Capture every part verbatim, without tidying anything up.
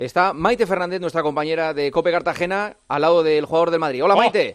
Está Maite Fernández, nuestra compañera de COPE Cartagena, al lado del jugador del Madrid. Hola, oh. Maite.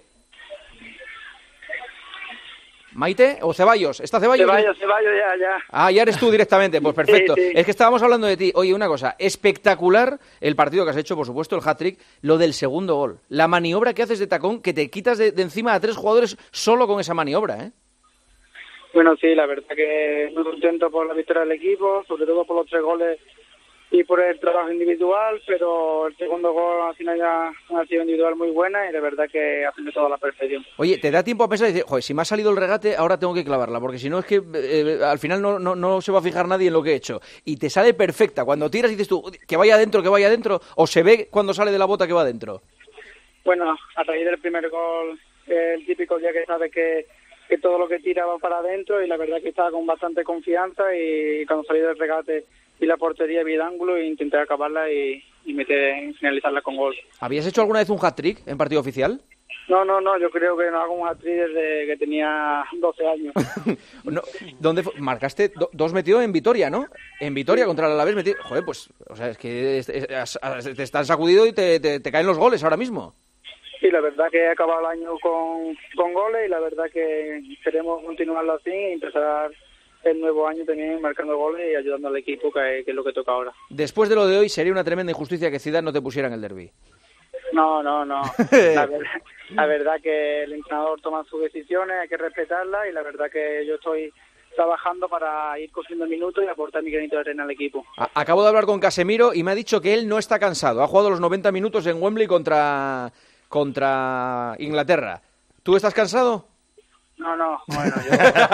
¿Maite o Ceballos? ¿Está Ceballos? Ceballos, Ceballos, ya, ya. Ah, ya eres tú directamente, pues perfecto. Sí, sí. Es que estábamos hablando de ti. Oye, una cosa, espectacular el partido que has hecho, por supuesto, el hat-trick, lo del segundo gol. La maniobra que haces de tacón, que te quitas de, de encima a tres jugadores solo con esa maniobra, ¿eh? Bueno, sí, la verdad que muy contento por la victoria del equipo, sobre todo por los tres goles y por el trabajo individual, pero el segundo gol al final ya ha sido individual muy buena y de verdad que ha tenido toda la perfección. Oye, ¿te da tiempo a pensar y decir, joder, si me ha salido el regate, ahora tengo que clavarla? Porque si no es que eh, al final no, no, no se va a fijar nadie en lo que he hecho. Y te sale perfecta. Cuando tiras y dices tú, que vaya adentro, que vaya adentro, o se ve cuando sale de la bota que va adentro. Bueno, a raíz del primer gol, el típico día que sabe que, que todo lo que tira va para adentro y la verdad que estaba con bastante confianza y cuando salí del regate y la portería vi el ángulo e intenté acabarla y, y meter, finalizarla con gol. ¿Habías hecho alguna vez un hat-trick en partido oficial? No, no, no, yo creo que no hago un hat-trick desde que tenía doce años. no, ¿Dónde fue? Marcaste do, dos metidos en Vitoria, ¿no? En Vitoria sí. Contra el Alavés metido. Joder, pues, o sea, es que es, es, es, te estás sacudido y te, te, te caen los goles ahora mismo. Sí, la verdad que he acabado el año con, con goles y la verdad que queremos continuarlo así y empezar el nuevo año también marcando goles y ayudando al equipo, que, que es lo que toca ahora. Después de lo de hoy, sería una tremenda injusticia que Zidane no te pusiera en el derbi. No, no, no. La verdad, la verdad que el entrenador toma sus decisiones, hay que respetarlas y la verdad que yo estoy trabajando para ir cogiendo minutos y aportar mi granito de arena al equipo. Acabo de hablar con Casemiro y me ha dicho que él no está cansado. Ha jugado los noventa minutos en Wembley contra, contra Inglaterra. ¿Tú estás cansado? No, no, bueno, yo...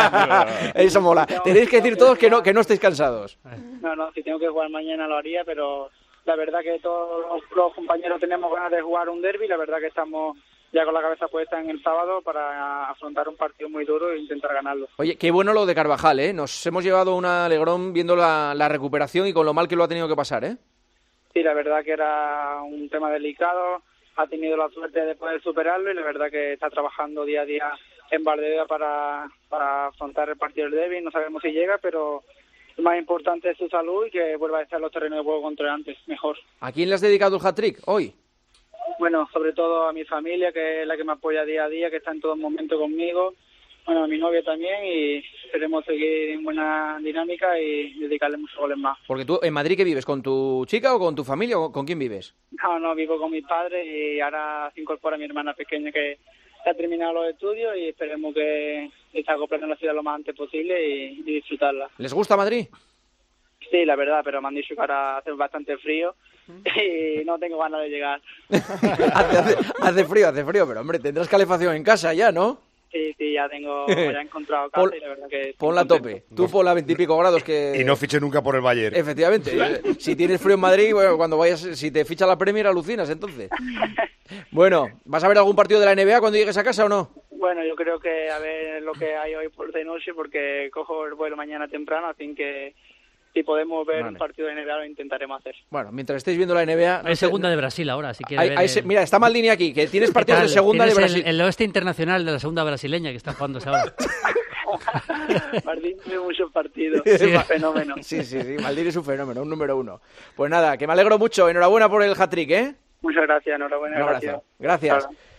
Eso mola. Tenéis que decir todos que no, que no estéis cansados. No, no, si tengo que jugar mañana lo haría, pero la verdad que todos los, los compañeros tenemos ganas de jugar un derbi, la verdad que estamos ya con la cabeza puesta en el sábado para afrontar un partido muy duro e intentar ganarlo. Oye, qué bueno lo de Carvajal, ¿eh? Nos hemos llevado un alegrón viendo la, la recuperación y con lo mal que lo ha tenido que pasar, ¿eh? Sí, la verdad que era un tema delicado, ha tenido la suerte de poder superarlo y la verdad que está trabajando día a día en Valdebeba para, para afrontar el partido del derbi. No sabemos si llega, pero lo más importante es su salud y que vuelva a estar en los terrenos de juego contra antes, mejor. ¿A quién le has dedicado el hat-trick hoy? Bueno, sobre todo a mi familia, que es la que me apoya día a día, que está en todo momento conmigo. Bueno, a mi novia también y esperemos seguir en buena dinámica y dedicarle muchos goles más. Porque tú, ¿en Madrid qué vives? ¿Con tu chica o con tu familia o con quién vives? No, no, vivo con mis padres y ahora se incorpora mi hermana pequeña que ha terminado los estudios y esperemos que esté acoplando en la ciudad lo más antes posible y, y disfrutarla. ¿Les gusta Madrid? Sí, la verdad, pero me han dicho que ahora hace bastante frío y no tengo ganas de llegar. hace, hace, hace frío, hace frío, pero hombre, tendrás calefacción en casa ya, ¿no? Sí, sí, ya tengo, ya he encontrado casa Pon, y la verdad que... Ponla a tope, tú ponla a veintipico grados que... Y no fiche nunca por el Bayern. Efectivamente, si tienes frío en Madrid, bueno, cuando vayas, si te ficha la Premier alucinas entonces. Bueno, ¿vas a ver algún partido de la N B A cuando llegues a casa o no? Bueno, yo creo que a ver lo que hay hoy por de noche porque cojo el vuelo mañana temprano, así que... Si podemos ver vale. un partido de N B A lo intentaremos hacer. Bueno, mientras estéis viendo la N B A... Hay no segunda de Brasil ahora, si quieres ver... El... Mira, está Maldini aquí, que tienes partidos de segunda de Brasil. El, el oeste internacional de la segunda brasileña que está jugando ahora. Maldini tiene muchos partidos, es un fenómeno. Sí, sí, sí, Maldini es un fenómeno, un número uno. Pues nada, que me alegro mucho, enhorabuena por el hat-trick, ¿eh? Muchas gracias, enhorabuena, un gracias. Gracias. Claro.